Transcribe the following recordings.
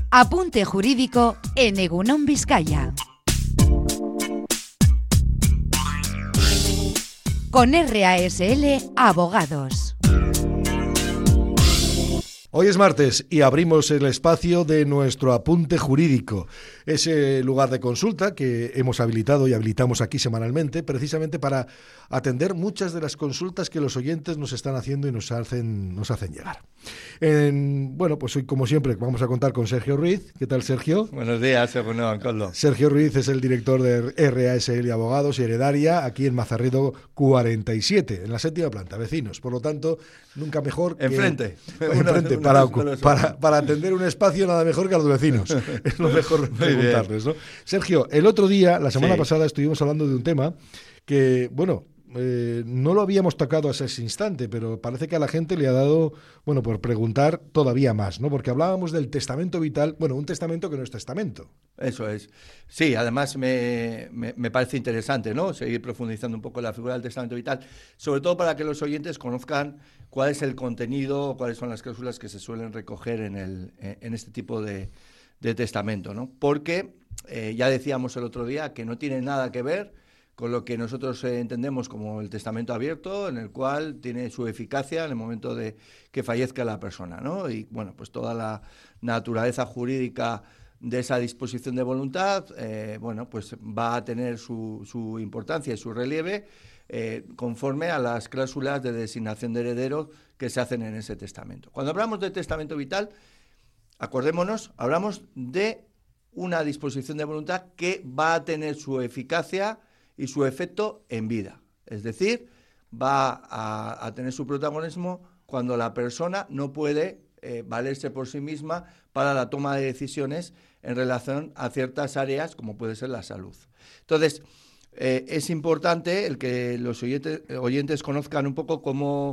Apunte jurídico en Egunon Vizcaya. Con RASL Abogados. Hoy es martes y abrimos el espacio de nuestro apunte jurídico, ese lugar de consulta que hemos habilitado y habilitamos aquí semanalmente, precisamente para atender muchas de las consultas que los oyentes nos están haciendo y nos hacen llegar. Bueno, pues hoy, como siempre, vamos a contar con Sergio Ruiz. ¿Qué tal, Sergio? Buenos días, Coldo. Sergio Ruiz es el director de RASL Abogados y Heredaria, aquí en Mazarredo 47, en la 7ª planta, vecinos. Por lo tanto, nunca mejor que... Enfrente. Para atender un espacio, nada mejor que a los vecinos. Es lo mejor preguntarles, ¿no? Sergio, el otro día, la semana pasada, estuvimos hablando de un tema que, bueno, no lo habíamos tocado hasta ese instante, pero parece que a la gente le ha dado, bueno, por preguntar todavía más, ¿no? Porque hablábamos del testamento vital, bueno, un testamento que no es testamento. Eso es. Sí, además me parece interesante, ¿no? Seguir profundizando un poco en la figura del testamento vital, sobre todo para que los oyentes conozcan cuál es el contenido, cuáles son las cláusulas que se suelen recoger en este tipo de testamento, ¿no? Porque ya decíamos el otro día que no tiene nada que ver con lo que nosotros entendemos como el testamento abierto, en el cual tiene su eficacia en el momento de que fallezca la persona, ¿no? Y, bueno, pues toda la naturaleza jurídica de esa disposición de voluntad, bueno, pues va a tener su importancia y su relieve conforme a las cláusulas de designación de herederos que se hacen en ese testamento. Cuando hablamos de testamento vital, acordémonos, hablamos de una disposición de voluntad que va a tener su eficacia y su efecto en vida. Es decir, va a tener su protagonismo cuando la persona no puede valerse por sí misma para la toma de decisiones en relación a ciertas áreas, como puede ser la salud. Entonces, es importante el que los oyentes conozcan un poco cómo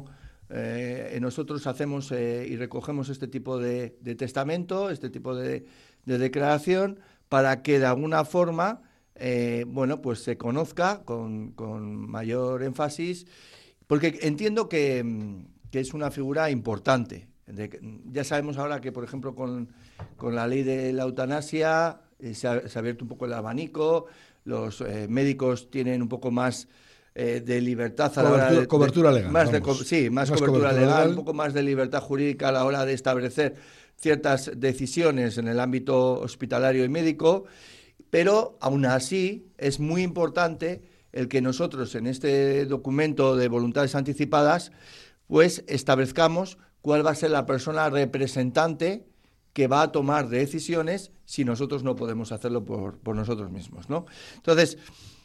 nosotros hacemos y recogemos este tipo de testamento, este tipo de declaración, para que de alguna forma bueno, pues se conozca con mayor énfasis, porque entiendo que es una figura importante. Ya sabemos ahora que, por ejemplo, con la ley de la eutanasia se ha abierto un poco el abanico, los médicos tienen un poco más de libertad a la hora de... Cobertura legal. Más cobertura legal, un poco más de libertad jurídica a la hora de establecer ciertas decisiones en el ámbito hospitalario y médico, pero aún así es muy importante el que nosotros en este documento de voluntades anticipadas pues establezcamos cuál va a ser la persona representante que va a tomar decisiones si nosotros no podemos hacerlo por nosotros mismos, ¿no? Entonces,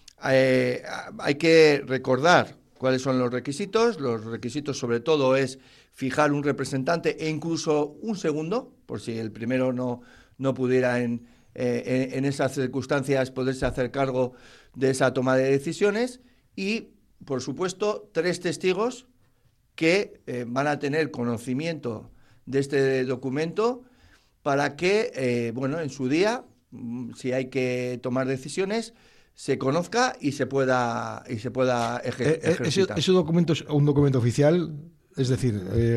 hay que recordar cuáles son los requisitos. Los requisitos sobre todo es fijar un representante e incluso un segundo, por si el primero no pudiera en esas circunstancias poderse hacer cargo de esa toma de decisiones, y, por supuesto, 3 testigos que van a tener conocimiento de este documento para que, bueno, en su día, si hay que tomar decisiones, se conozca y se pueda ejercitar. ¿Ese documento es un documento oficial? Es decir,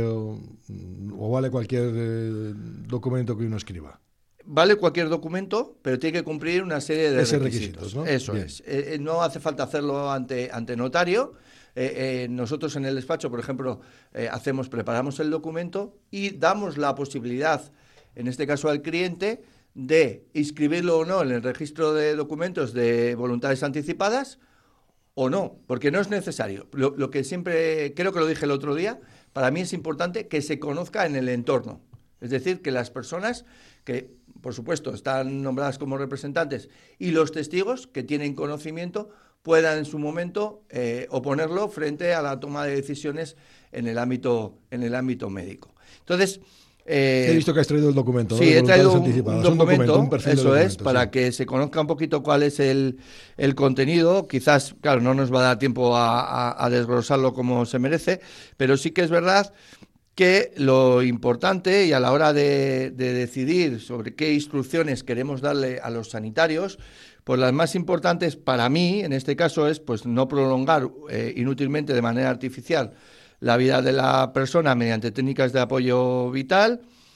¿o vale cualquier documento que uno escriba? Vale cualquier documento, pero tiene que cumplir una serie de requisitos, ¿no? Eso Bien. es. No hace falta hacerlo ante notario. Nosotros en el despacho, por ejemplo, preparamos el documento y damos la posibilidad, en este caso al cliente, de inscribirlo o no en el registro de documentos de voluntades anticipadas o no, porque no es necesario. Lo que siempre, creo que lo dije el otro día, para mí es importante que se conozca en el entorno. Es decir, que las personas que, por supuesto, están nombradas como representantes y los testigos que tienen conocimiento puedan en su momento oponerlo frente a la toma de decisiones en el ámbito médico. Entonces, he visto que has traído el documento. Sí, ¿no? he traído un documento, un perfil eso de es, documento, para sí, que se conozca un poquito cuál es el contenido. Quizás, claro, no nos va a dar tiempo a desglosarlo como se merece, pero sí que es verdad que lo importante, y a la hora de decidir sobre qué instrucciones queremos darle a los sanitarios, pues las más importantes para mí, en este caso, es pues no prolongar inútilmente de manera artificial la vida de la persona mediante técnicas de apoyo vital,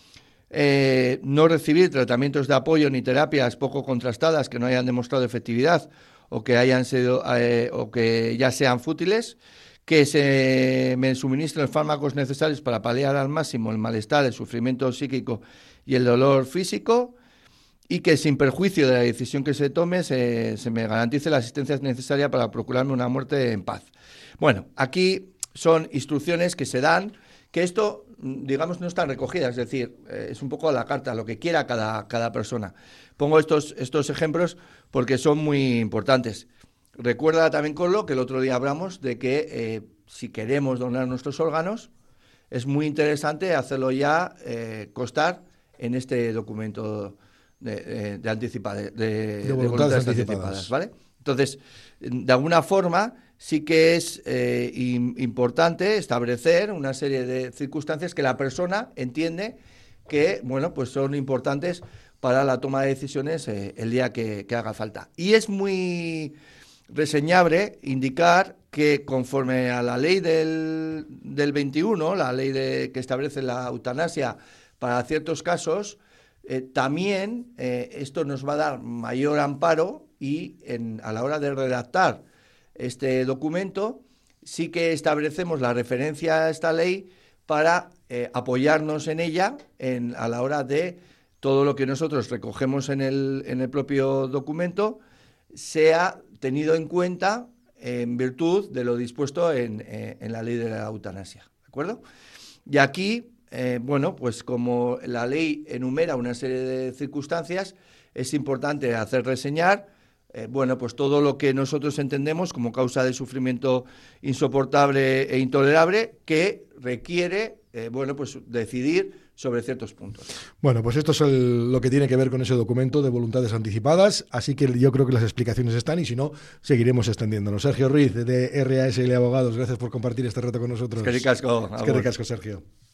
no recibir tratamientos de apoyo ni terapias poco contrastadas que no hayan demostrado efectividad o que hayan sido o que ya sean fútiles, que se me suministren los fármacos necesarios para paliar al máximo el malestar, el sufrimiento psíquico y el dolor físico, y que sin perjuicio de la decisión que se tome se me garantice la asistencia necesaria para procurarme una muerte en paz. Bueno, aquí son instrucciones que se dan, que esto, digamos, no están recogidas, es decir, es un poco a la carta, lo que quiera cada persona. Pongo estos ejemplos porque son muy importantes. Recuerda también, Carlos, que el otro día hablamos de que si queremos donar nuestros órganos, es muy interesante hacerlo ya constar en este documento de voluntades anticipadas, ¿vale? Entonces, de alguna forma, sí que es importante establecer una serie de circunstancias que la persona entiende que, bueno, pues son importantes para la toma de decisiones el día que haga falta. Y es muy reseñable indicar que conforme a la ley del 21, la ley que establece la eutanasia para ciertos casos, también esto nos va a dar mayor amparo y a la hora de redactar este documento sí que establecemos la referencia a esta ley para apoyarnos en ella a la hora de todo lo que nosotros recogemos en el propio documento sea tenido en cuenta en virtud de lo dispuesto en la ley de la eutanasia, ¿de acuerdo? Y aquí, bueno, pues como la ley enumera una serie de circunstancias, es importante hacer reseñar, bueno, pues todo lo que nosotros entendemos como causa de sufrimiento insoportable e intolerable que requiere, bueno, pues decidir sobre ciertos puntos. Bueno, pues esto es lo que tiene que ver con ese documento de voluntades anticipadas, así que yo creo que las explicaciones están y si no, seguiremos extendiéndonos. Sergio Ruiz, de RASL Abogados, gracias por compartir este reto con nosotros. Es que ricasco, Sergio.